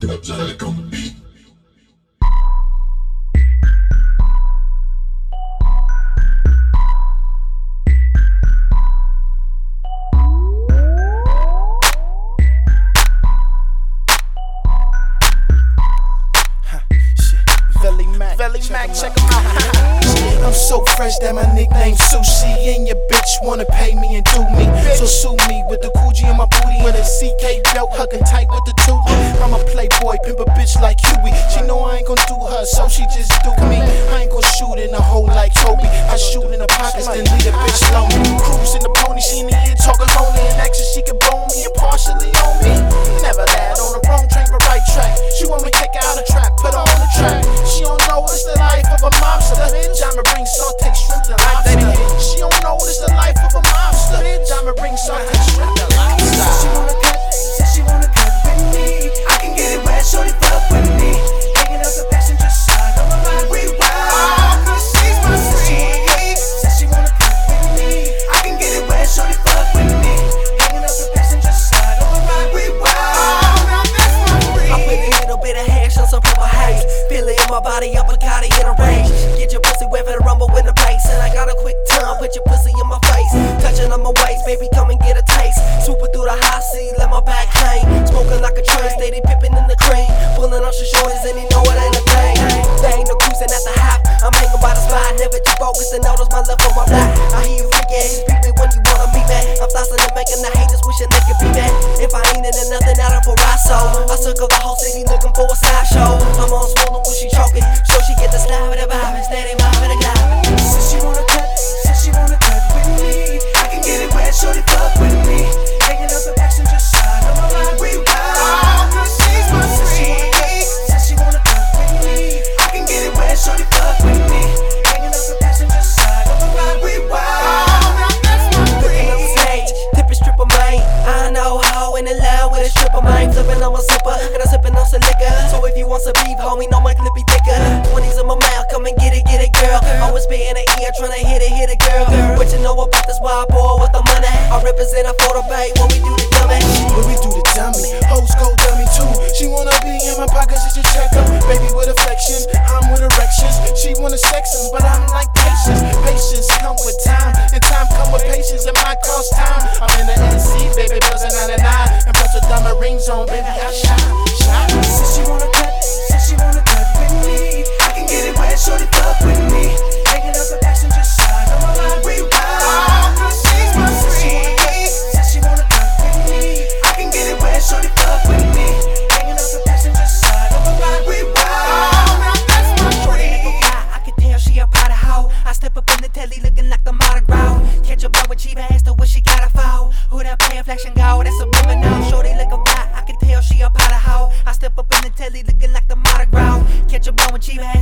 Dubsonic on the beat. Valley Mac, check 'em out. I'm so fresh that my nickname Sushi, and your bitch wanna pay me and do me. So sue me with the Coogee in my booty and a CK belt, hugging tight with the tootie. I'm a playboy, pimp a bitch like Huey. She know I ain't gon' do her, so she just do me. I ain't gon' shoot in a hole like Toby. I shoot in the pockets, then leave a bitch lonely. Cruise in the pony, she in the ear talking lonely, and action she can bone me and partially on me. Never that on the wrong train, but right track. She want me to kick out a trap, put her on the track. She don't know it's the life of a mobster. Diamond ring, salt, take shrimp, and lobster. She don't know it's the life of a mobster. Diamond ring, salt, take shrimp, and lobster. Said she wanna cut with me. I can get it wet, shorty fuck with me. Hanging out the passenger side of my ride, rewind. Cause she's my freak. Said she wanna cut with me. I can get it wet, shorty fuck with me. Hanging out the passenger side of my ride, rewind. Now that's my freak. I put a little bit of hash on some purple haze. Feel it in my body, up a Bacardi in a rage. Get your pussy wet for the rumble with the bass. And I got a quick tongue, put your pussy in my face. Touching on my waist, baby, come and get a taste. Swooping through the high sea, let my back hang. Smoking like a train, steady pippin' in the cream. Pulling off your shoulders and he know it ain't a thing. There ain't no cruising at the hop. I'm hanging by the spot, never too focused and notice my love for my block. I hear you freaking, he's creeping when you wanna be back. I'm tossing and making the haters wishing they could be back. If I ain't into nothing out of Parasso, I circle the whole city looking for a slideshow. I'm on swollen when she choking, so she get the slide with the vibe and steady mobbing and gliding. Said she wanna cut with me. I can get it wet, shorty fuck with me. Hanging out the passenger side of my ride, rewind. Cause she's my freak. Said she wanna cut with me. I can get it wet, shorty fuck with me. Hanging out the passenger side of my ride, rewind. Now that's my Looking on freak. stage, tipping stripper main. I know how in the love with a stripper main. Flipping on my zipper, and I'm sipping on some liquor. So if you want some beef, homie, know my clip be thicker. 20s in my mouth, come and get it, girl. Always be in the ear, tryna hit it, girl. What you know about this wild boy with the money? I represent a photo bay when we do the dummy. When we do the dummy, hoes go dummy too. She wanna be in my pockets, just check her. Baby with affection, I'm with erections. She wanna sex us, but I'm like patience. Patience come with time, and time come with patience. It might cost time. I'm in the NC, baby, bills are 99. And plus the diamond rings on, baby, I shine. Said she wanna cut with me. I can get it wet, shorty fuck with me. Hanging out the passenger side of my ride, rewind. Cause she's my freak. Said she wanna cut with me. I can get it wet, shorty fuck with me. Hanging out the passenger side of my ride, rewind. Now that's my freak. I can tell she a pot of hoe. I step up in the telly looking like the Mardi Gras. Catch a boy with cheap ass to what she got a foul. Who that playing flash and go? That's a criminal. Shorty look a fly, I can tell she a pot of hoe. I step up in the telly looking like the Mardi Gras. Catch a boy with cheap ass